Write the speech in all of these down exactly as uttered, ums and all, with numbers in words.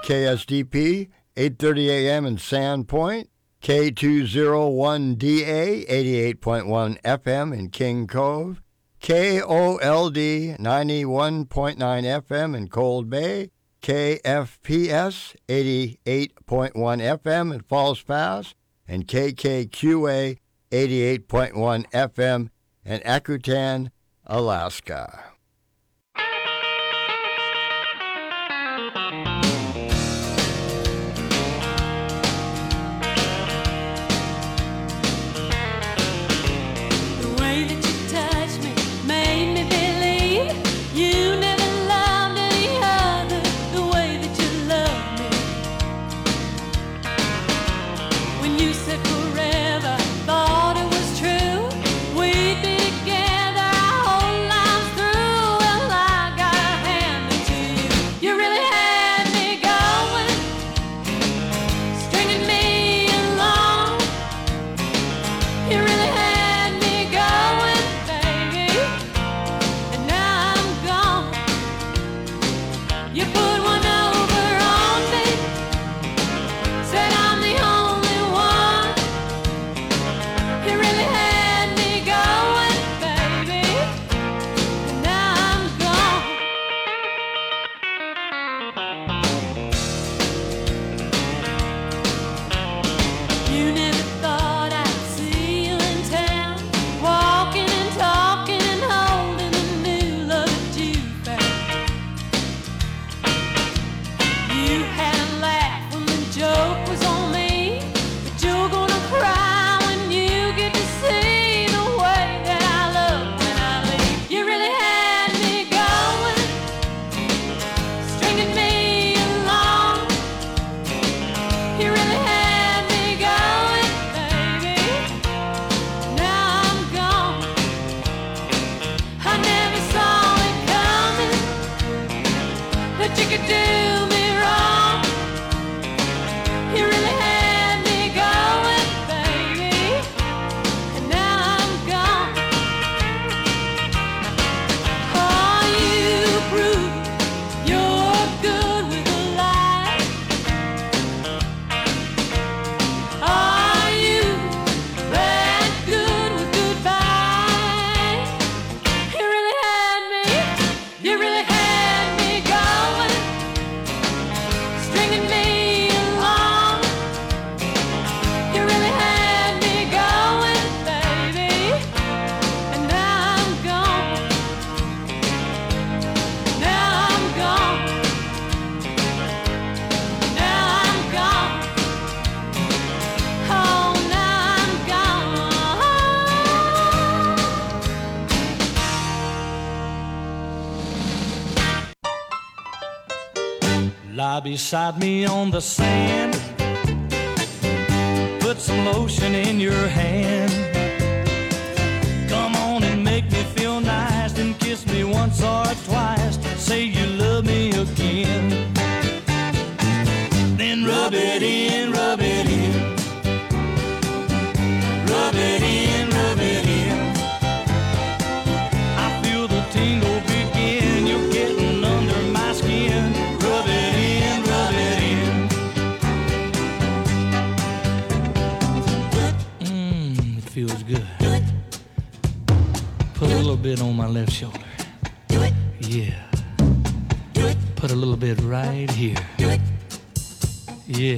K S D P, eight thirty a.m. in Sandpoint, K two oh one D A, eighty-eight point one F M in King Cove, K O L D, ninety-one point nine F M in Cold Bay, K F P S, eighty-eight point one F M in Falls Pass, and K K Q A, eighty-eight point one F M in Akutan, Alaska. Lie beside me on the sand, put some lotion in your hand. Come on and make me feel nice, then kiss me once or twice. Say you love me again. Then rub it in, rub it in. Rub it in, rub it in. I feel the tingle begin, you're getting under my skin. Rub it in, rub it in. Mmm, it feels good. Put a little bit on my left shoulder. Yeah. Put a little bit right here. Yeah.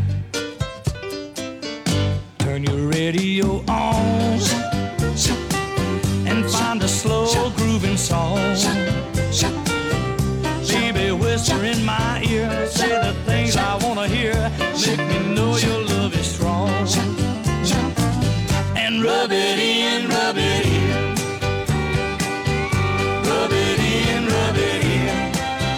Turn your radio on and find a slow grooving song. Baby, whisper in my ear, say the things I wanna hear. Make me know your love is strong. And rub it in, rub it in. Rub it in, rub it in.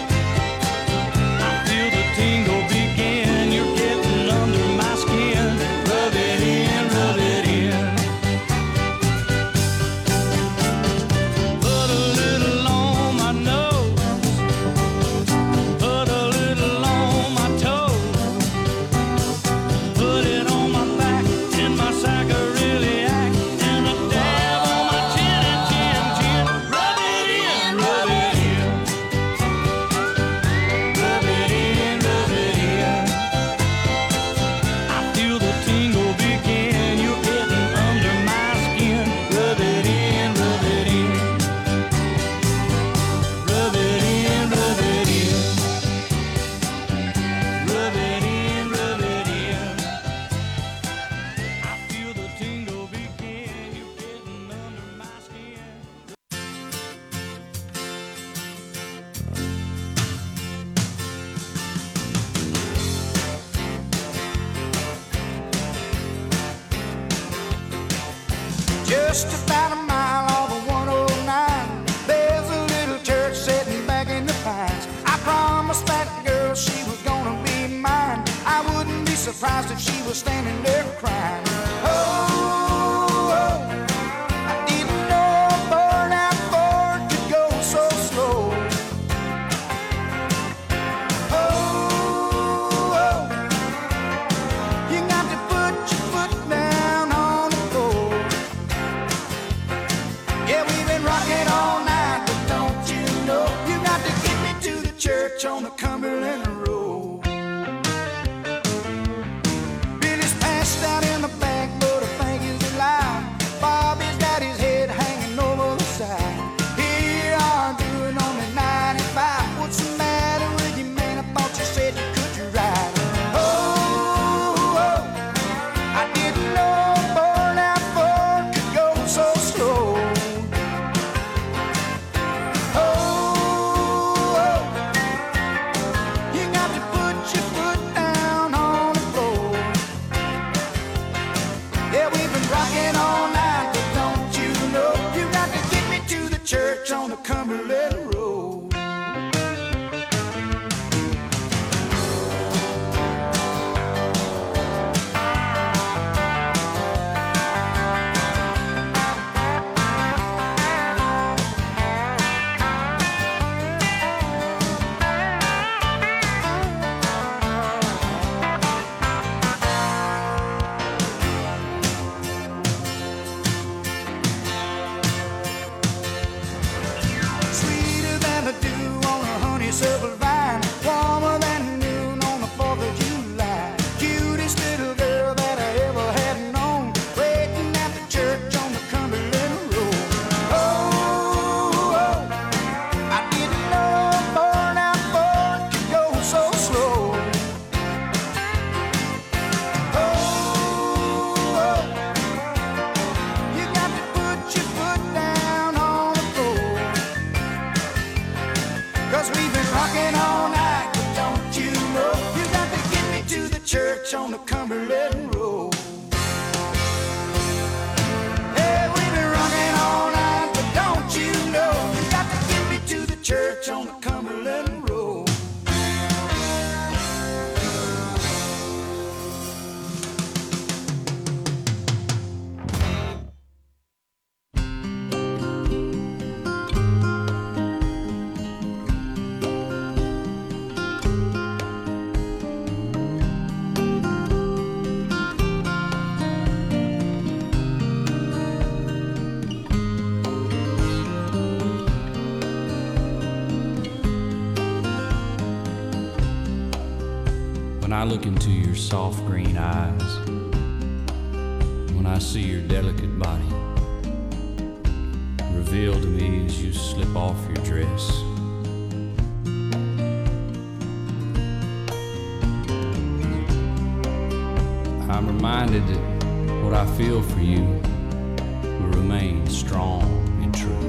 I feel the tingle begin, you're getting under my skin. Rub it in, rub it in. Put a little on my nose, put a little Just about a mile off of one oh nine, there's a little church sitting back in the pines. I promised that girl she was gonna be mine. I wouldn't be surprised if she was standing there crying. Oh, oh, I didn't know a burnout Ford could go so slow. Oh, oh, you got to put your foot down on the floor. Yeah, we've been rocking all night, but don't you know you got to get me to the church on the Cumberland Road. Billy's passed out in the back, but I think he's alive. Bobby's got his head hanging over the side. Here you are doing only ninety-five. What's the matter with you, man? I thought you said you could ride. Oh, oh, I didn't know a burnout Ford could go so slow. Oh, oh, you got to put your foot down on the floor. Yeah, we've been rocking all night, but don't you know you got to get me to the church on the Cumberland Road. Sweeter than the dew on a honeysuckle vine, warmer than noon on the fourth of July. Cutest little girl that I ever had known, waiting at the church on the Cumberland Road. Oh, oh, I didn't know a burnout Ford could go so slow. Oh, oh, you got to put your foot down on the floor. Cause we've been rocking all night, but don't you know you got to get me to the church on the Cumberland Road. Yeah, we've been rocking all night, but don't you know you got to get me to the church on the Cumberland Road. When I look into your soft green eyes, when I see your delicate body revealed to me as you slip off your dress, I'm reminded that what I feel for you will remain strong and true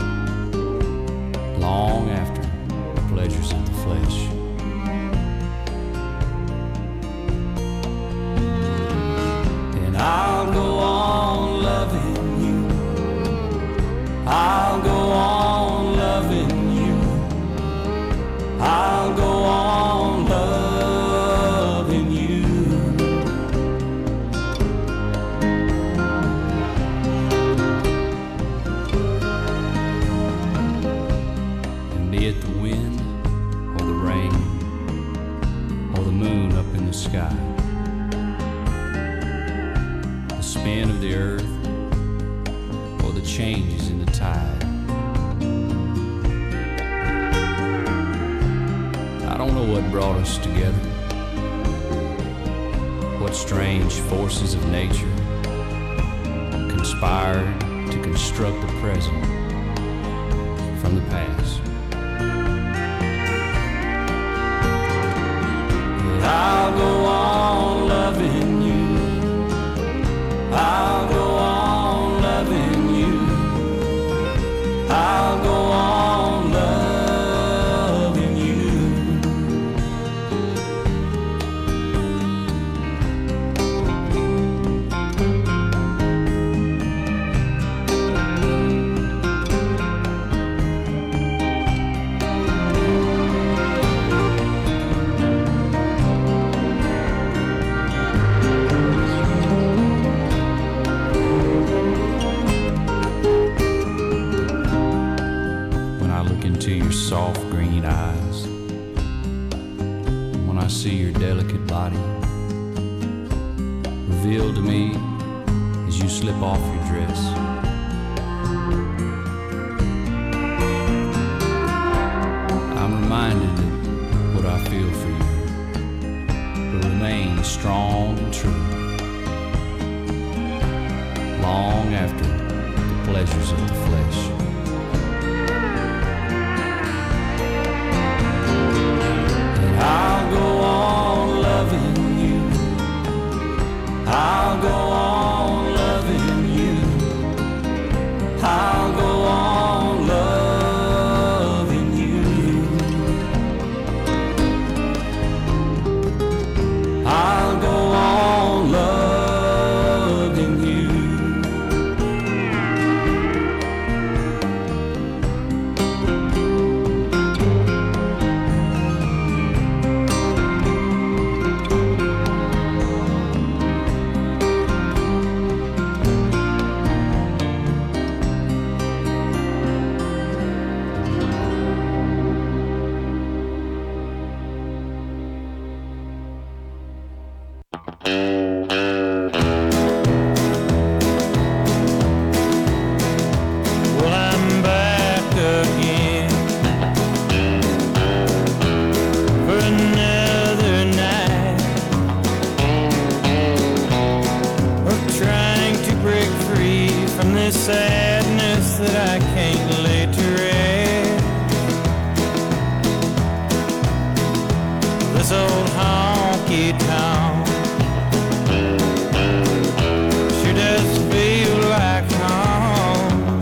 long after the pleasures of the flesh. I'll go on loving you. I'll go on loving you. I'll go on loving you. And be it the wind or the rain or the moon up in the sky, spin of the earth or the changes in the tide, I don't know what brought us together, what strange forces of nature conspired to construct the present from the past. But I'll go on loving you. I'll go on loving you. I'll go on loving you. see your delicate body revealed to me as you slip off your dress. I'm reminded of what I feel for you, but remain strong and true long after the pleasures of the flesh. I'll go on loving you. I'll go on loving you. I'll go on loving you. I'll go on loving you. Well, I'm back again for another night of trying to break free from this sadness that I can't lay to rest. This old honky tonk sure does feel like home,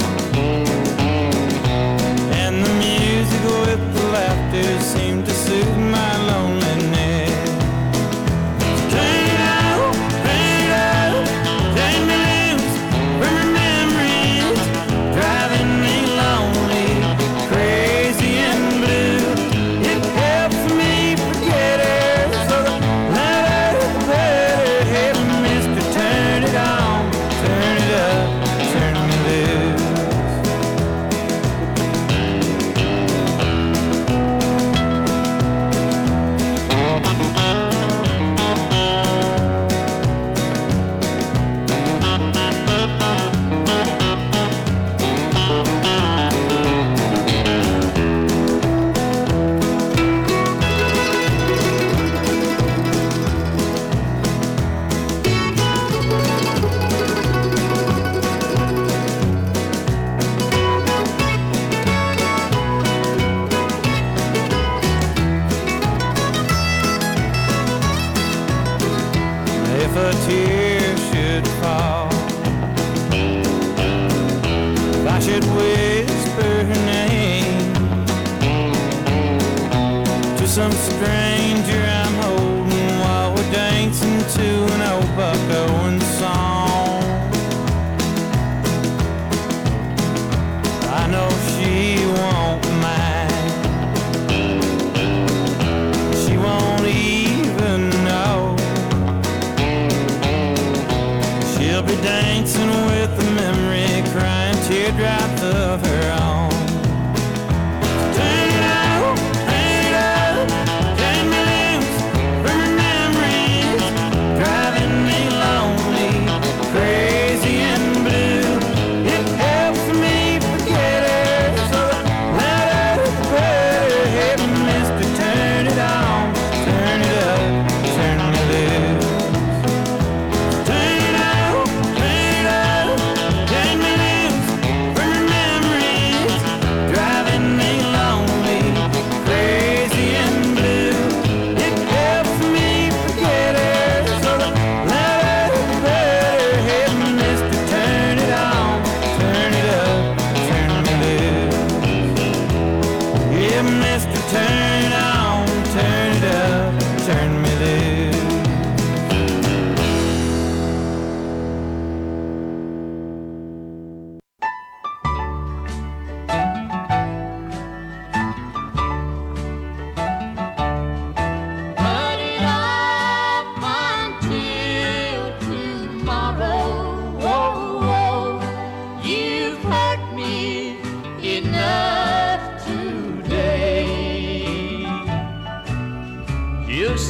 and the music with the laughter seemed to soothe my loneliness. Turn it out, turn it out, turn me loose from remembrance, driving me lonely, crazy and blue. It helps me forget her, so the louder the better. Hey, mister, turn it on, turn it up, turn me loose. If a tear should fall, if I should whisper her name to some stranger I'm holding while we're dancing to an old Buck Owens song, I know she won't mind. She won't even know. She'll be dancing with the memory, crying teardrops of her own. Turn it out, turn it up, turn me loose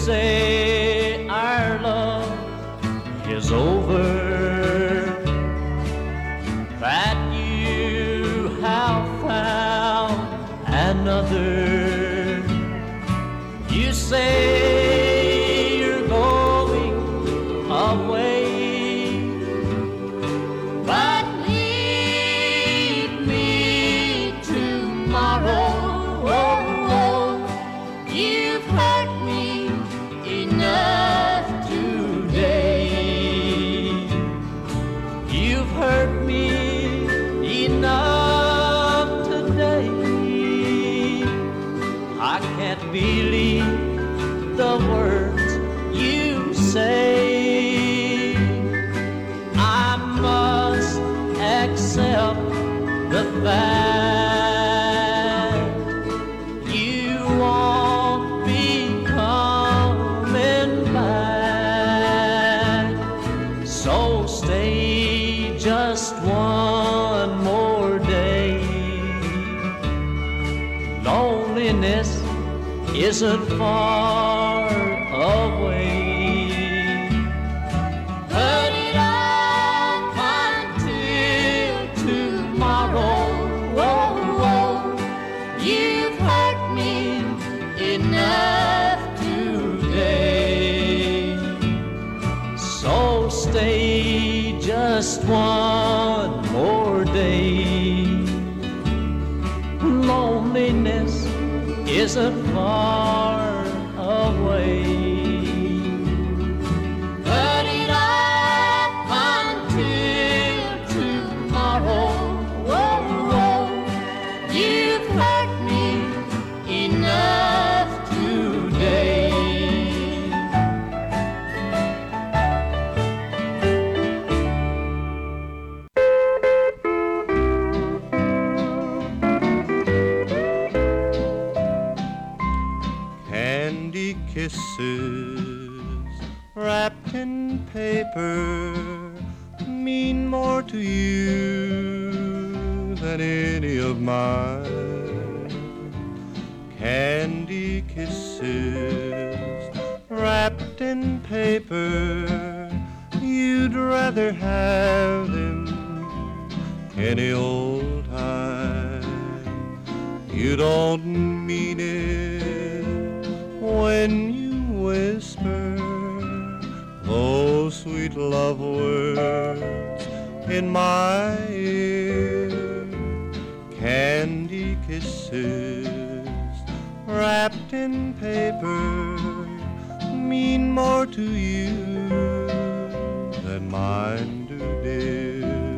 say our love is over, that you have found another. You say you're going away, but leave me tomorrow. Oh, oh, you've hurt me enough today. You've hurt me enough today. I can't believe the words you say. I must accept the fact you won't be coming back. So stay just one more day. Loneliness isn't far away. Put it off until tomorrow. Whoa, whoa. You've hurt me enough today. So stay just one more day. Loneliness isn't far away. Put it off until tomorrow. Whoa, whoa. You've hurt me enough today. Candy kisses wrapped in paper mean more to you than any of mine. Candy kisses wrapped in paper, you'd rather have them any old time. You don't mean it when you whisper those sweet love words in my ear. Candy kisses wrapped in paper mean more to you than mine do, dear.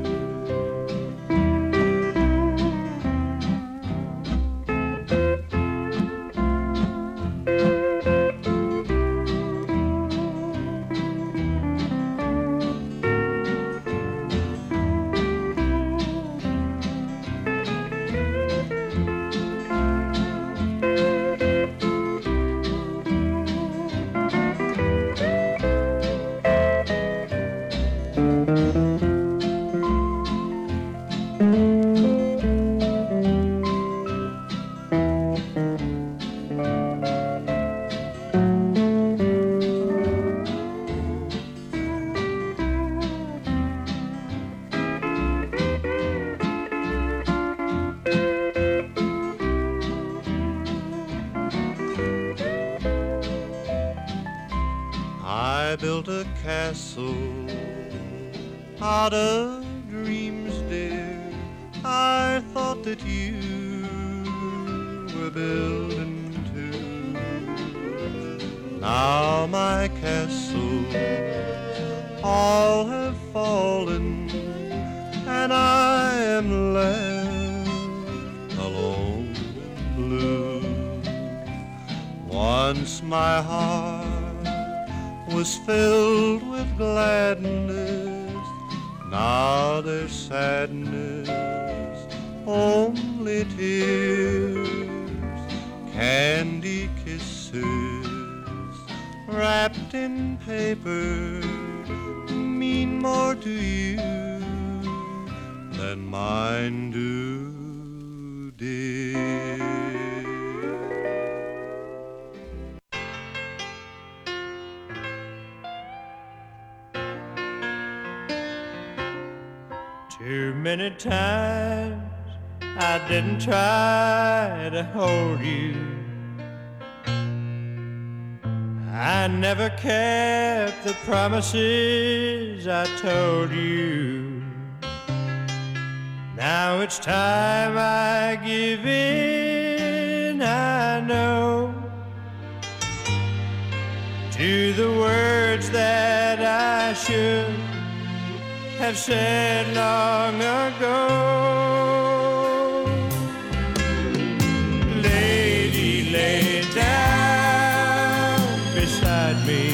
I built a castle out of dreams, dear. I thought that you were building too. Now my castles all have fallen, and I am left alone and blue. Once my heart was filled with gladness, now there's sadness, only tears. Candy kisses wrapped in paper mean more to you than mine do, dear. Too many times I didn't try to hold you. I never kept the promises I told you. Now it's time I give in, I know, to the words that I should have said long ago. Lady, lay down beside me,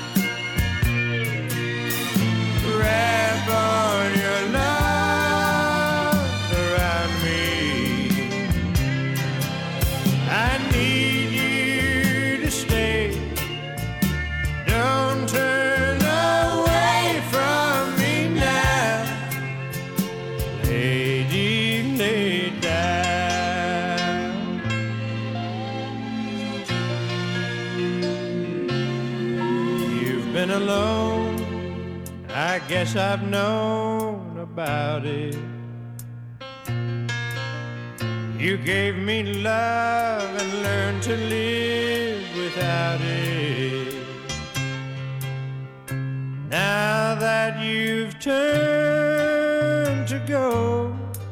wrap on your love around me. I need you to stay. Don't turn away from me now. Lady, lay down. You've been alone, I guess I've known about it. You gave me love and learned to live without it. Now that you've turned to go,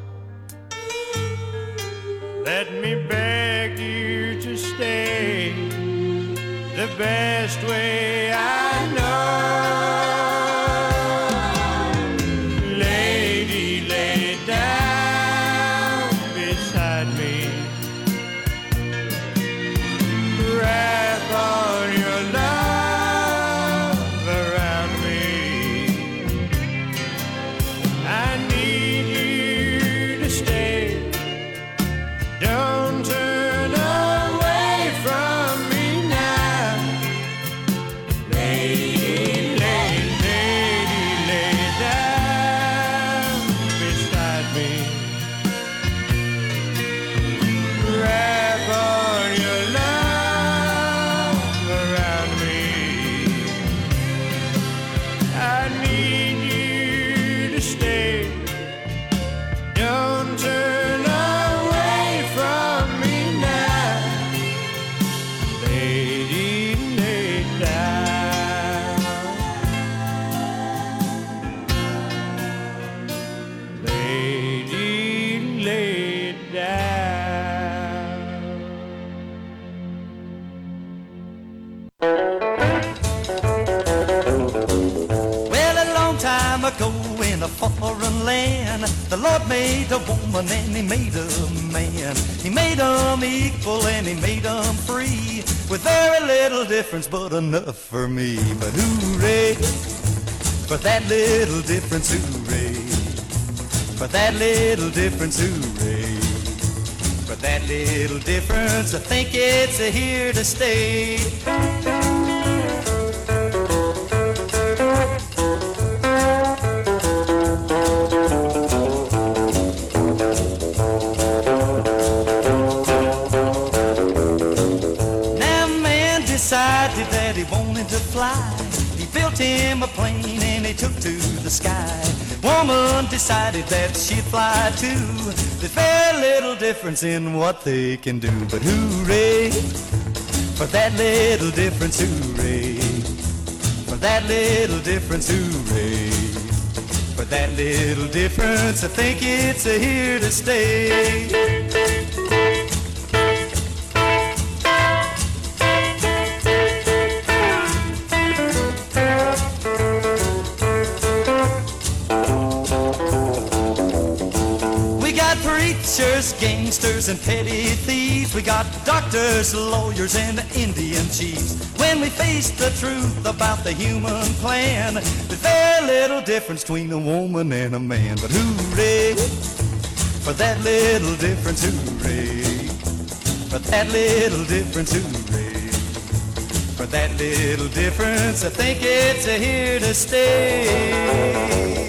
let me beg you to stay the best way I know. Lady, lay down beside me, wrap on your love around me. I need you to stay. Don't turn away from me now. Lady, lady, lady, lay down beside me, wrap on your love around me. I need you to stay. Don't turn away from me now. Lady, lay down. Lady, lay down. Well, a long time ago in a foreign land, the Lord made a woman and he made a man. He made them equal and he made them free, with very little difference but enough for me. But hooray for that little difference, hooray for that little difference, hooray for that little difference. I think it's here to stay. Decided that he wanted to fly. He built him a plane and he took to the sky. Woman decided that she'd fly too. There's very little difference in what they can do. But hooray for that little difference, hooray for that little difference, hooray for that little difference. I think it's here to stay. Preachers, gangsters, and petty thieves. We got doctors, lawyers, and Indian chiefs. When we face the truth about the human plan, there's very little difference between a woman and a man. But hooray for that little difference, hooray for that little difference, hooray for that little difference. I think it's here to stay.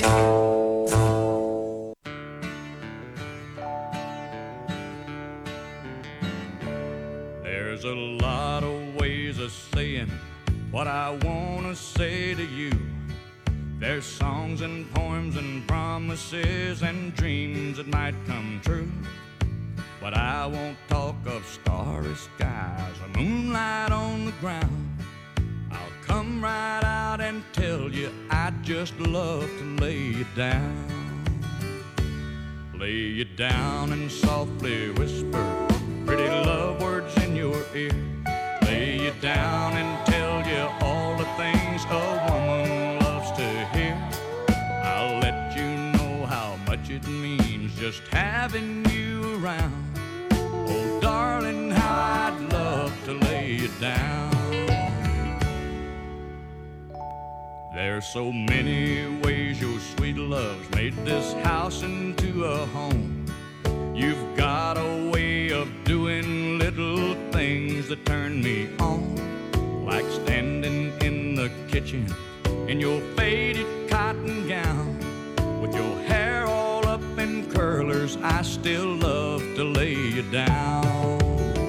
There's a lot of ways of saying what I want to say to you. There's songs and poems and promises and dreams that might come true, but I won't talk of starry skies or moonlight on the ground. I'll come right out and tell you I'd just love to lay you down. Lay you down and softly whisper pretty love words in your ear. Lay you down and tell you all the things a woman loves to hear. I'll let you know how much it means just having you around. Oh, darling, how I'd love to lay you down. There's so many ways your sweet love's made this house into a home. You've got a way of doing little things that turn me on, like standing in the kitchen in your faded cotton gown, with your hair all up in curlers. I still love to lay you down.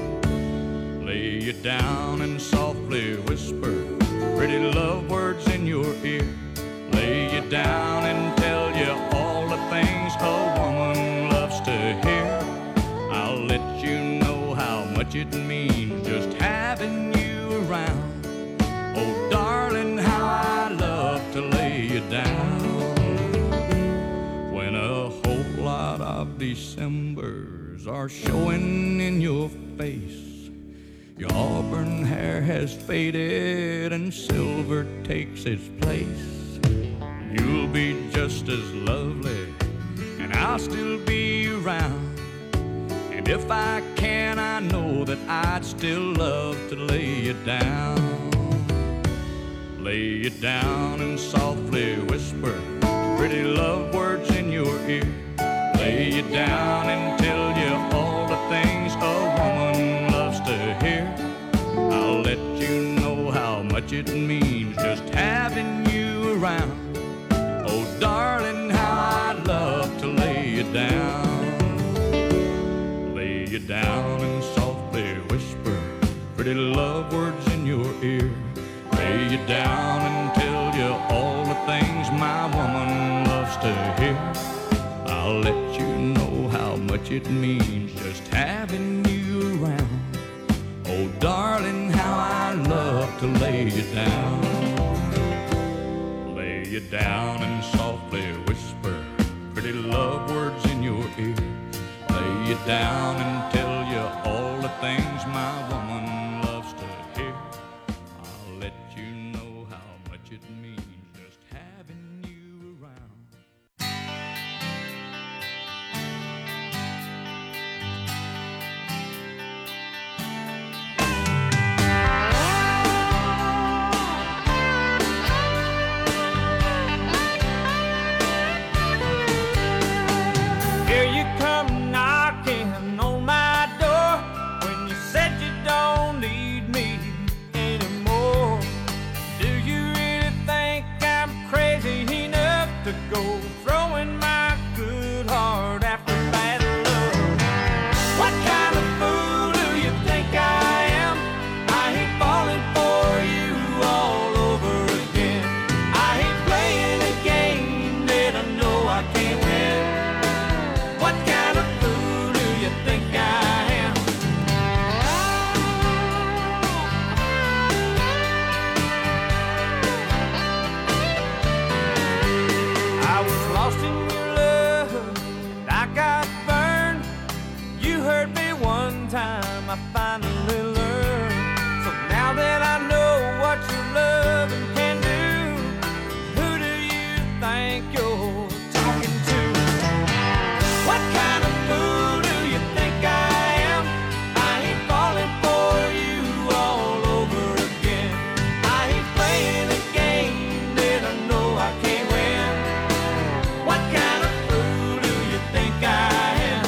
Lay you down and softly whisper pretty love words in your ear. Lay you down and tell you all the things a woman loves to hear. I'll let you know how much it means just having you around. Oh, darling, how I love to lay you down. When a whole lot of Decembers are showing in your face, your auburn hair has faded and silver takes its place. You'll be just as lovely and I'll still be around. And if I can, I know that I'd still love to lay you down. Lay you down and softly whisper pretty love words in your ear. Lay you down and tell you all the things a woman loves to hear. I'll let you know how much it means just having you around. Oh, darling, how I'd love to lay you down. Lay you down and softly whisper pretty love words in your ear. Lay you down and tell you all the things my woman loves to hear. I'll let you know how much it means just having you around. Oh, darling, how I love to lay you down. Lay you down and softly whisper pretty love words in your ear. Lay you down and tell you all the things my woman loves to hear. I'll let you know how much it means just having you around. Here you come knocking on my door when you said you don't need me anymore. Do you really think I'm crazy enough to go throwing my good heart after bad love? What kind of fool do you think I am? I hate falling for you all over again. I hate playing a game that I know I can't win. What kind of fool do you think I am? I was lost in your love and I got burned. You hurt me one time, I finally learned. So now that I know what your loving can do, who do you think you're talking to? What kind of fool do you think I am? I hate falling for you all over again. I hate playing a game that I know I can't win. What kind of fool do you think I am?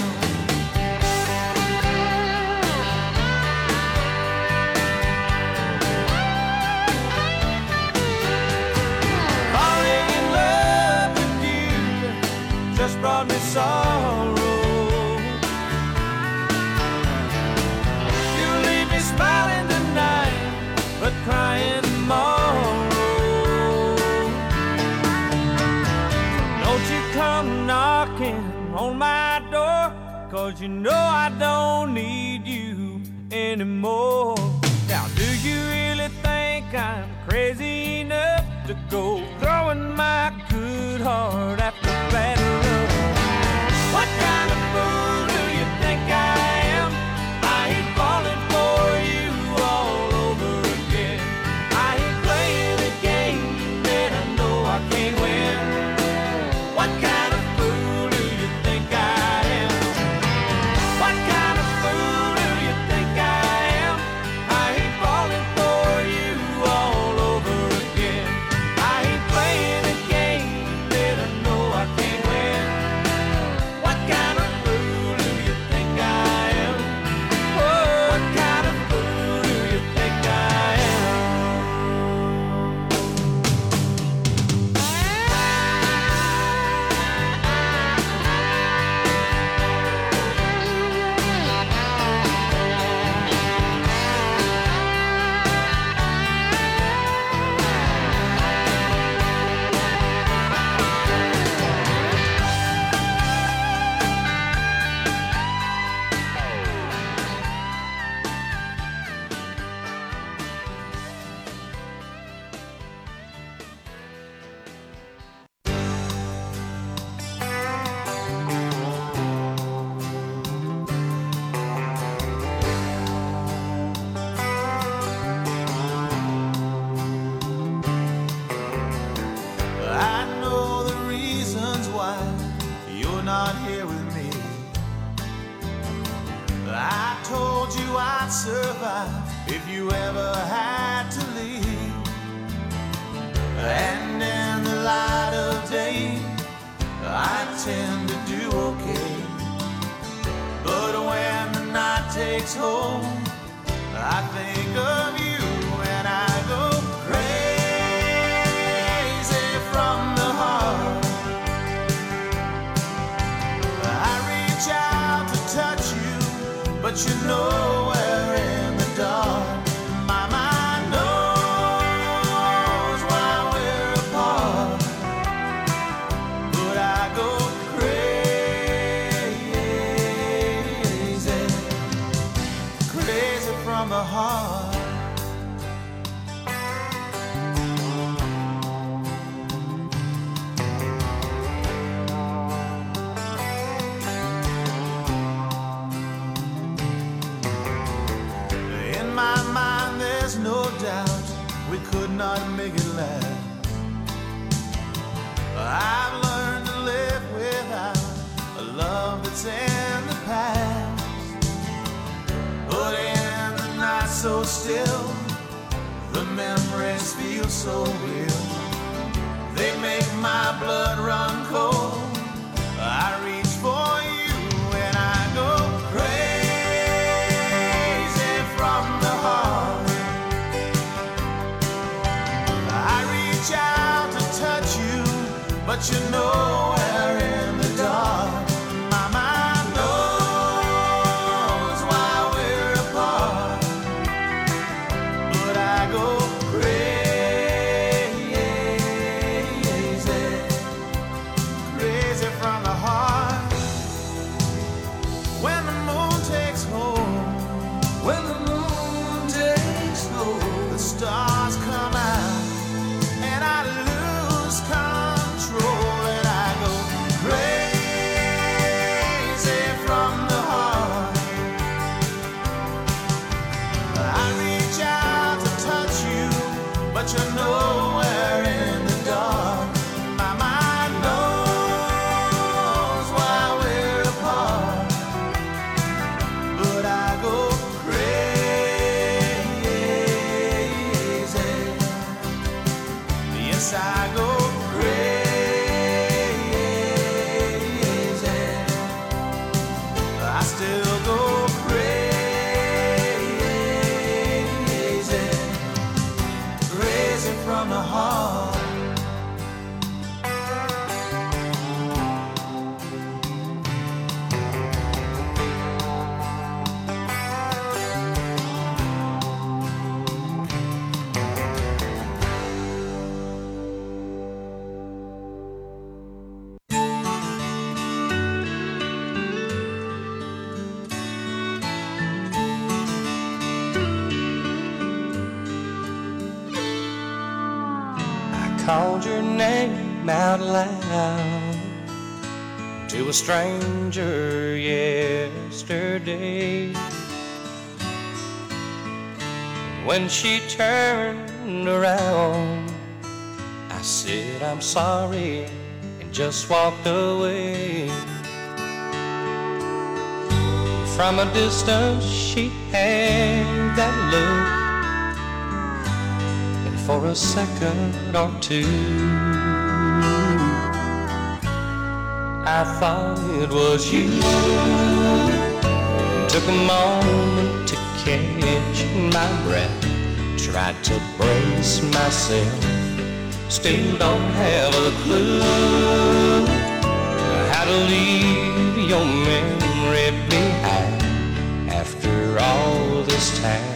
Falling in love with you just brought me sorrow. You leave me smiling tonight, but crying tomorrow. knocking on my door, 'cause you know I don't need you anymore. Now do you really think I'm crazy enough to go throwing my good heart after bad love? What kind of fool do you think I am? I ain't falling for you all over again. I ain't playing a game that I know I can't win. What kind of fool do you think I am? What kind of fool do you think I am? I ain't falling for you all over again. I ain't playing a game that I know I can't win. What kind of fool do you think I am? Oh, what kind of fool do you think I am? I know the reasons why you're not here with me. I told you I'd survive if you ever had to leave. And in the light of day, I tend to do okay. But when the night takes hold, I think of you and I go crazy from the heart. I reach out to touch you, but you're nowhere in the dark. My mind knows why we're apart, but I go crazy, crazy from the heart. In my mind, there's no doubt we could not make it last. I've learned to live without a love that's in the past. But in the night so still, the memories feel so real. They make my blood run cold. I reach for you and I go crazy from the heart. I reach out to touch you, but you're nowhere in the dark. My mind knows why we're apart, but I go crazy, crazy from the heart. When the moon takes hold, when the moon takes hold, the stars come out and I lose control and I go crazy from the heart. I reach out to touch you, but you're nowhere in the dark. My mind knows why we're apart, but I go crazy. Yes, I go crazy. I still go crazy, crazy from the heart. called your name out loud to a stranger yesterday. When she turned around, I said, I'm sorry, and just walked away. From a distance, she had that look, and for a second or two, I thought it was you. Took a moment to catch my breath, tried to brace myself, still don't have a clue how to leave your memory behind after all this time.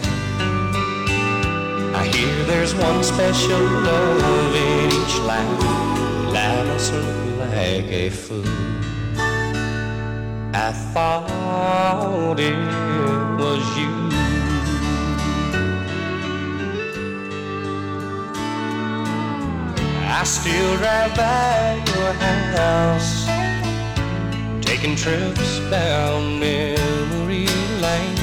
I hear there's one special love in each life. Life must look like a fool. I thought it was you. I still drive by your house, taking trips down memory lane.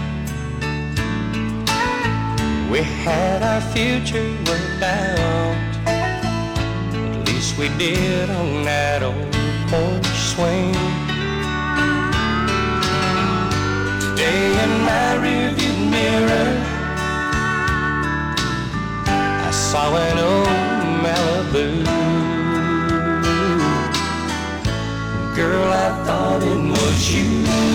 We had our future worked out, at least we did on that old porch swing. Today in my rearview mirror, I saw an old Malibu. Girl, I thought it was you.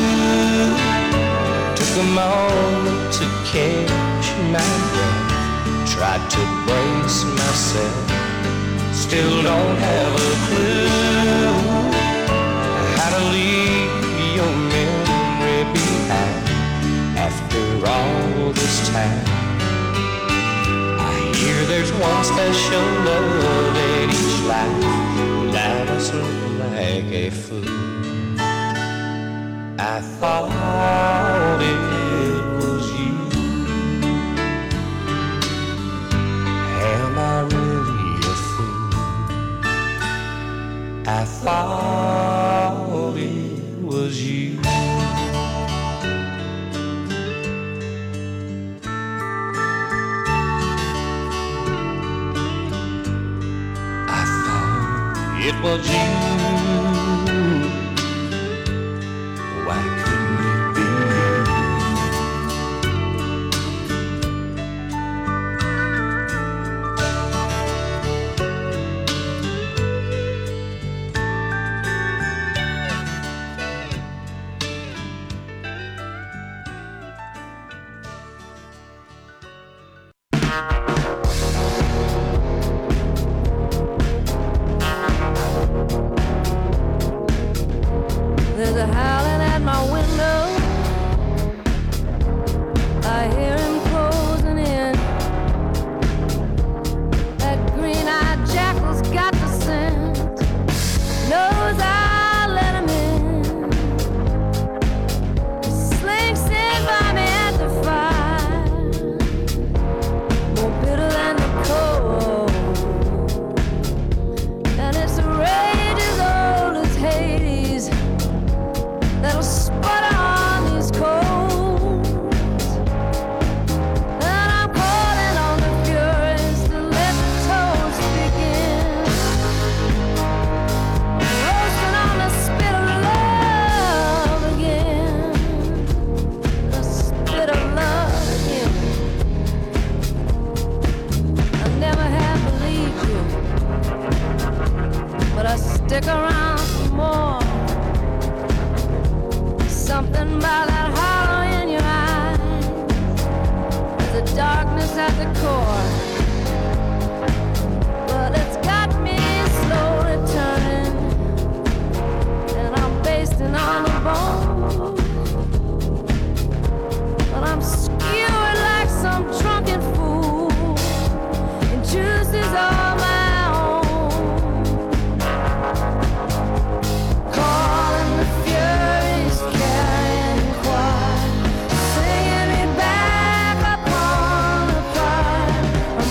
Took a moment to catch my breath, tried to brace myself, still don't have a clue how to leave your memory behind after all this time. There's one special love in each life. That must look like a fool. I thought it was you. Am I really a fool? I thought it was you. It was you. Why couldn't it be There's a howling at my window, I hear him closing in. That green-eyed jackal's got the scent, knows I'll let him in. Slinks in by me at the fire, more bitter than the cold, and it's a rage as old as Hades that'll sputter on these coals. And I'm calling on the furies to let the toast begin. Roasting on the spit of love again. The spit of love again. I never have believed you, but I stick around for more. Something about that hollow in your eyes, there's a darkness at the core, but it's got me slowly turning, and I'm basting on the bone, but I'm skewered like some drunken fool, and juice is all my own. Calling the furies, carrying quiet, singing me back upon the pride of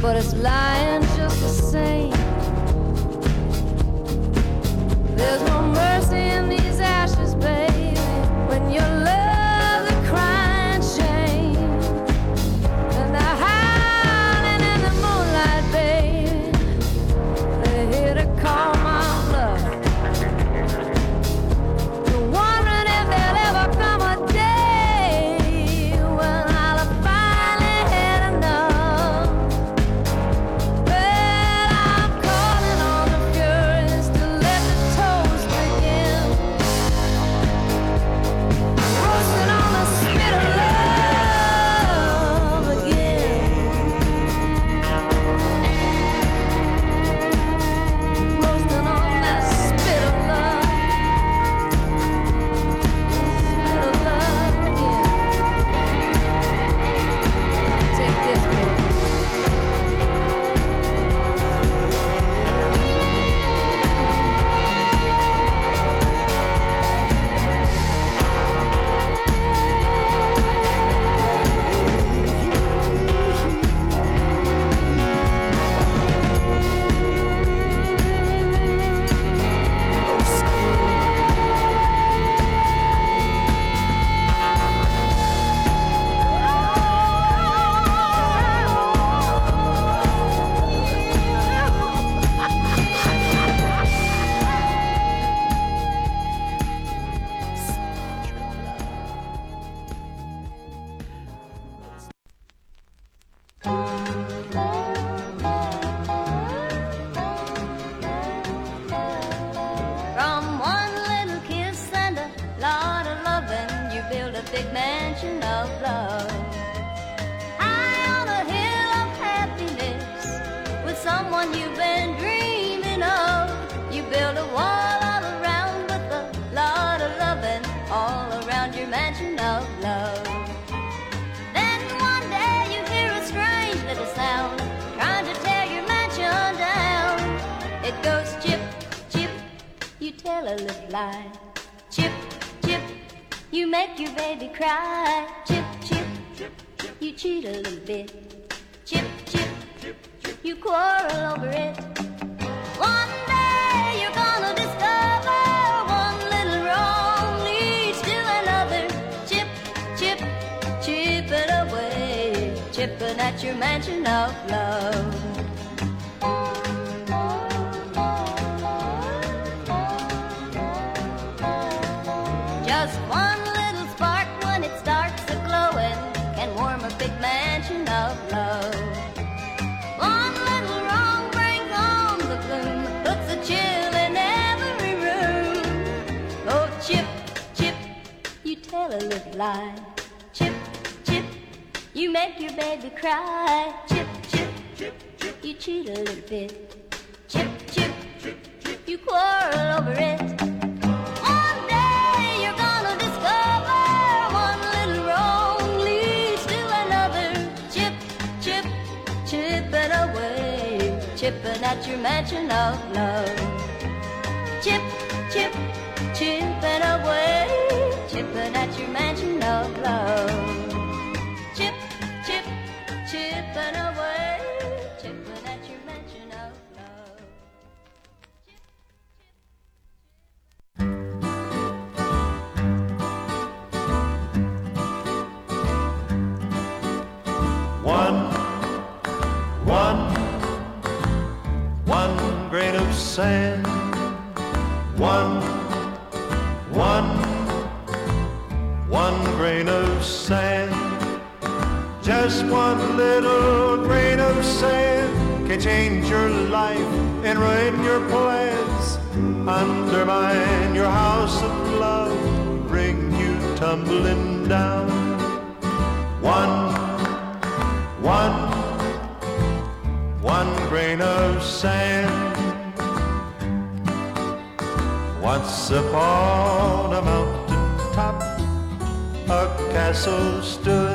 but it's lying just the same. There's no mercy in these ashes, baby, when you love the crying shame. And they're howling in the moonlight, baby, they're here to call my bluff. You're wondering if there'll ever come a day when I'll have finally had enough. Well, I'm calling on the furies to let the toast begin. Roasting on the spit of love again. Roasting on that spit of love. Spit of love again. Take this, baby. From one little kiss and a lot of loving, you build a big mansion of love. High on a hill of happiness, with someone you've been dreaming of. You build a wall all around with a lot of loving, all around your mansion of love. Then one day you hear a strange little sound, trying to tear your mansion down. It goes chip, chip, you tell a little lie. Chip, chip, you make your baby cry. Chip, chip, you cheat a little bit. Chip, chip, you quarrel over it. One day you're gonna discover one little wrong leads to another. Chip, chip, chipping away, chipping at your mansion of love. Just one little spark when it starts a glowing can warm a big mansion of love. One little wrong brings on the gloom, puts a chill in every room. Oh, chip, chip, you tell a little lie. Chip, chip, you make your baby cry. Chip, chip, you cheat a little bit. Chip, chip, you quarrel over it. One day you're gonna discover one little wrong leads to another. Chip, chip, chipping away, chipping at your mansion of love. Chip, chip, chipping away, chipping at your mansion of love. Chip, chip, chipping away, chipping at your mansion of love. One, one, one grain of sand. One, one, one grain of sand. Just one little grain of sand can change your life and ruin your plans. Undermine your house of love, bring you tumbling down. One, one, one grain of sand. Once upon a mountain top, a castle stood,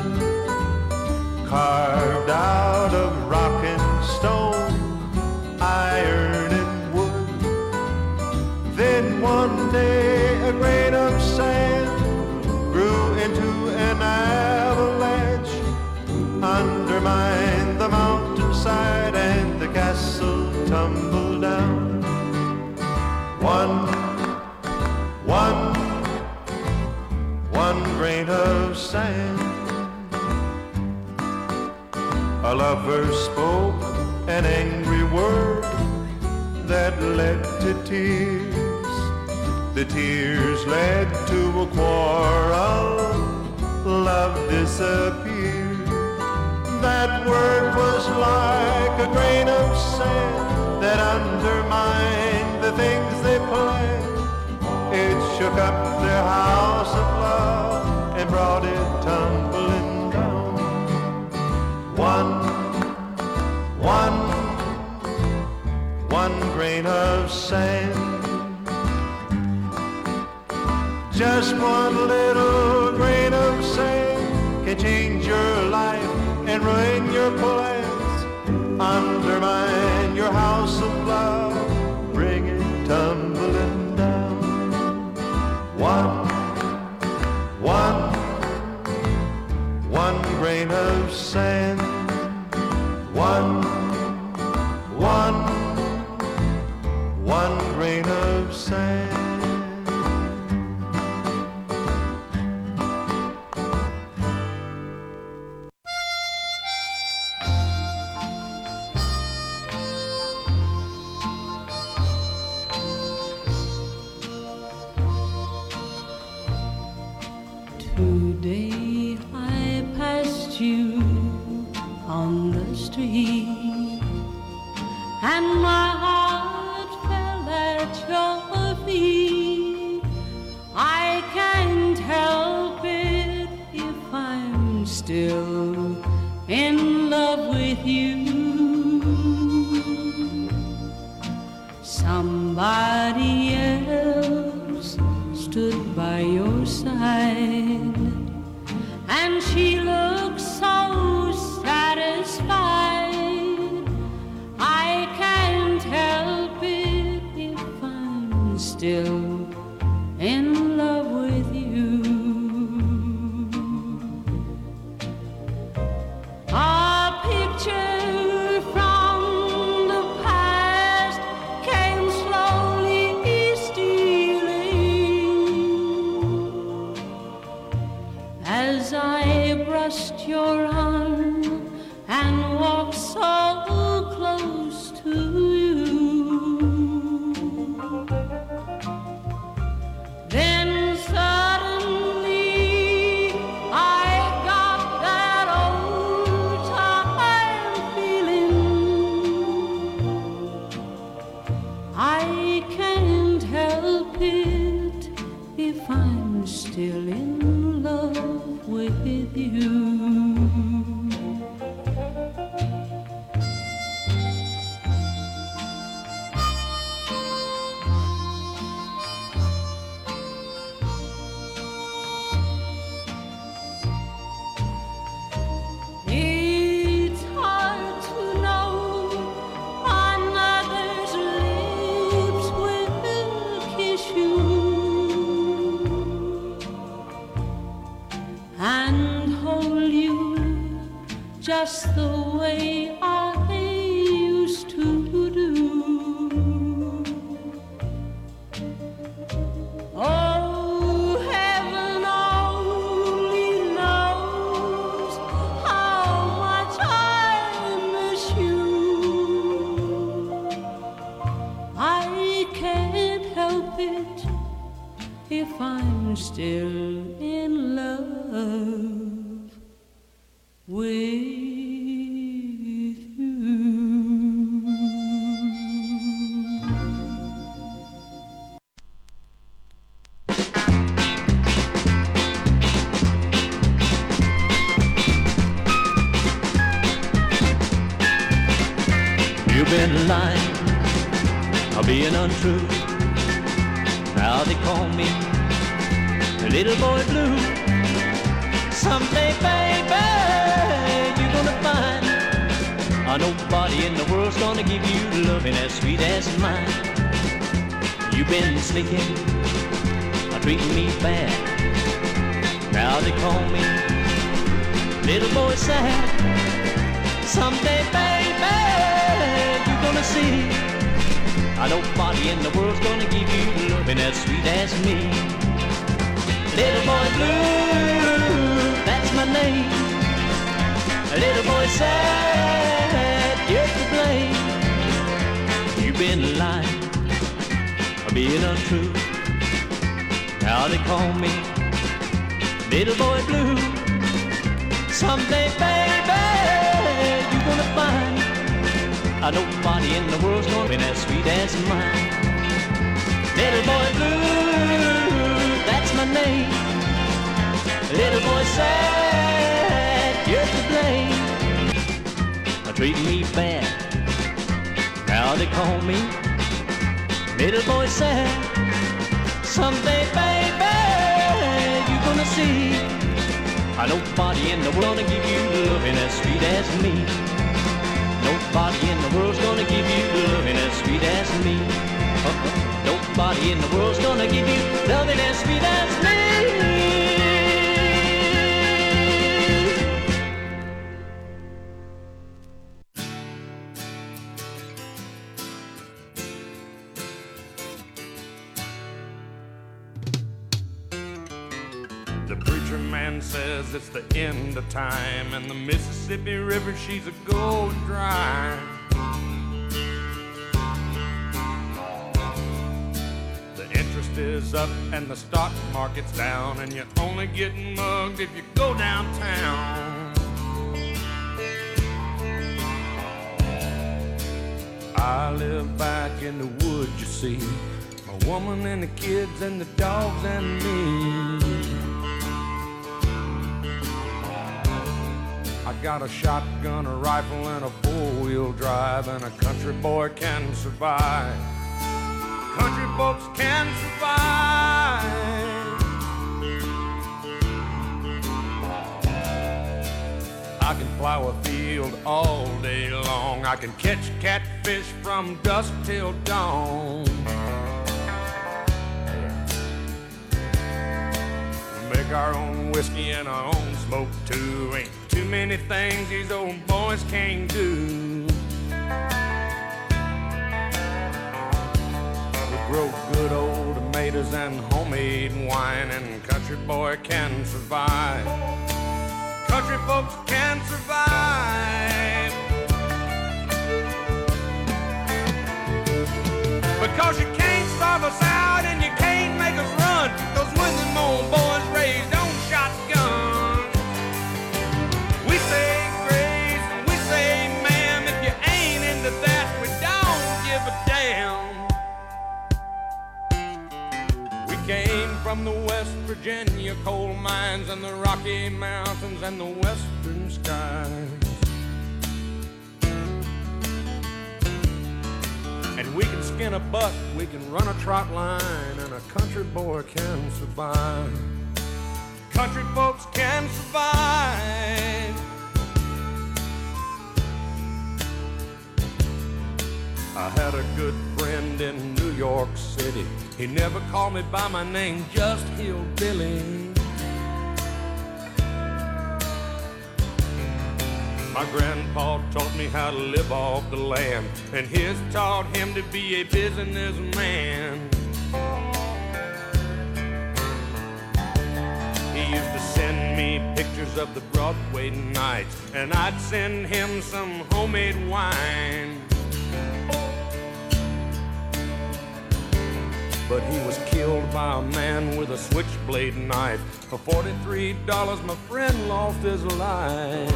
carved out of rock and stone, iron and wood. Then one day a grain of sand grew into an avalanche, undermined the mountainside a lover spoke an angry word that led to tears. The tears led to a quarrel, love disappeared. That word was like a grain of sand that undermined the things they planned. It shook up their house of love and brought it tumbling down. One, one, one grain of sand. Just one little grain of sand can change your life and ruin your plans, undermine your house of love, bring it tumbling down. One, one, one grain of sand. One, one, one grain of sand. Today I passed you on the street, and my heart fell at your feet. I can't help it if I'm still in love with you. Somebody else stood by your side, and she looks so satisfied. I can't help it if I'm still in love with you. A picture from the past came slowly stealing as I brushed your arm and walked so close to you. Then suddenly I got that old time feeling. I can't help it if I'm still in love with you. It's hard to know another's lips will kiss you and hold you just the way I used to do. Oh, heaven only knows how much I miss you. I can't help it if I'm still in love with you. You've been lying or being untrue. Now they call me the little boy blue. Someday, baby, you're gonna find a nobody in the world's gonna give you loving as sweet as mine. You've been sneaking or treating me bad. Now they call me little boy sad. Someday, baby, you're gonna see a nobody in the world's gonna give you loving as sweet as me. Little boy blue, that's my name. Little boy sad, being untrue. Now they call me Little Boy Blue. Someday, baby, you're gonna find a nobody in the world's gonna be as sweet as mine. Little Boy Blue, that's my name. Little boy sad, you're to blame. Treating me bad, now they call me Little Boy Sad. Someday, baby, you're gonna see a nobody in the world gonna give you loving as sweet as me. Nobody in the world's gonna give you loving as sweet as me. Uh-uh. Nobody in the world's gonna give you loving as sweet as me. Says it's the end of time, and the Mississippi River, she's a going dry. The interest is up and the stock market's down, and you're only getting mugged if you go downtown. I live back in the woods, you see, a woman and the kids and the dogs and me. I got a shotgun, a rifle, and a four-wheel drive, and a country boy can survive. Country folks can survive. I can plow a field all day long. I can catch catfish from dusk till dawn. Make our own whiskey and our own smoke too. Ain't too many things these old boys can't do. We grow good old tomatoes and homemade wine, and country boy can survive. Country folks can survive. Because you can't starve us out and you can't make us run. Cause when them old boys raised on shotgun, we say grace and we say ma'am. If you ain't into that, we don't give a damn. We came from the West Virginia coal mines and the Rocky Mountains and the western skies. And we can skin a buck, we can run a trot line, and a country boy can survive. Country folks can survive. I had a good friend in New York City. He never called me by my name, just Hillbilly. My grandpa taught me how to live off the land, and his taught him to be a businessman. He used to send me pictures of the Broadway nights, and I'd send him some homemade wine. But he was killed by a man with a switchblade knife. For forty-three dollars, my friend lost his life.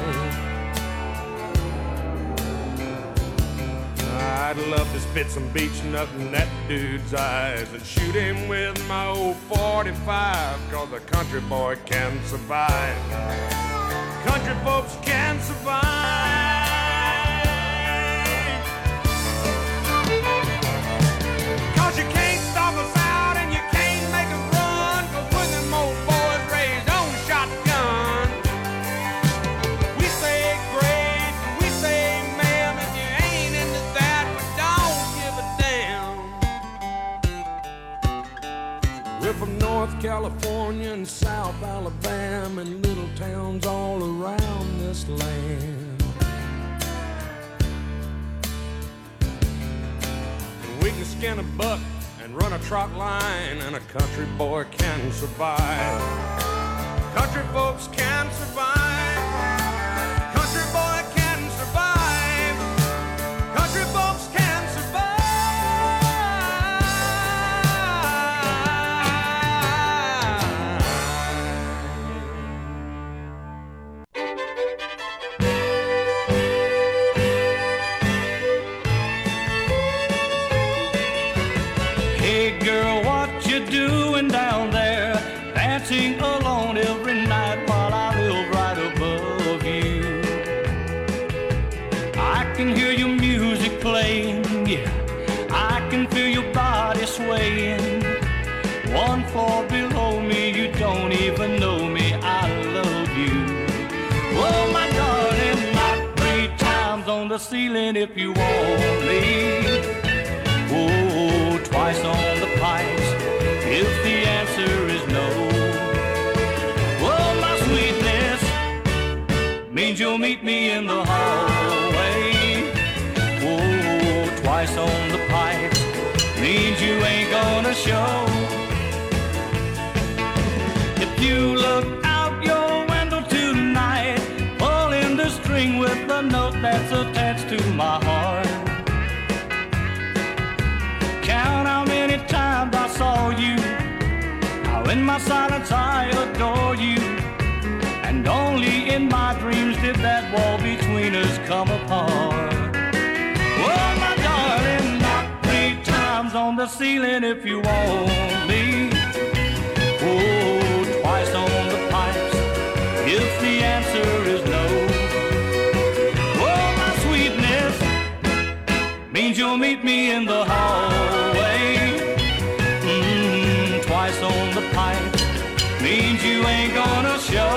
I'd love to spit some beach nut in that dude's eyes and shoot him with my old forty-five, cause a country boy can survive. Country folks can survive. Cause you can't stop us out and you can't make us run. Cause when them old boys raised on shotgun, we say great, we say ma'am. If you ain't into that, we don't give a damn. We're from North California and South Alabama and little towns all around this land. We can skin a buck and run a trot line, and a country boy can survive. Country folks can survive. Country boy can survive. Country folks can survive. can hear your music playing, yeah. I can feel your body swaying. One floor below me, you don't even know me. I love you. Oh, my darling, knock three times on the ceiling if you want me. Oh, twice on the pipes if the answer is no. Oh, my sweetness means you'll meet me in the hallway. Oh, twice on the pipes means you ain't gonna show. If you look out your window tonight, pulling the string with the note that's attached to my heart, count how many times I saw you, how in my silence I adore you, and only in my dreams did that wall between us come apart. Oh, my darling, knock three times on the ceiling if you want me. Oh, twice on the pipes if the answer is no. Oh, my sweetness means you'll meet me in the hallway. Mm, twice on the pipes means you ain't gonna show.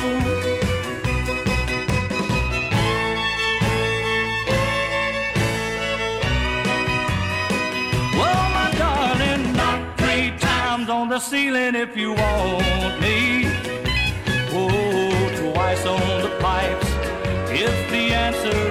Well, my darling, knock three times on the ceiling if you want me. Oh, twice on the pipes if the answer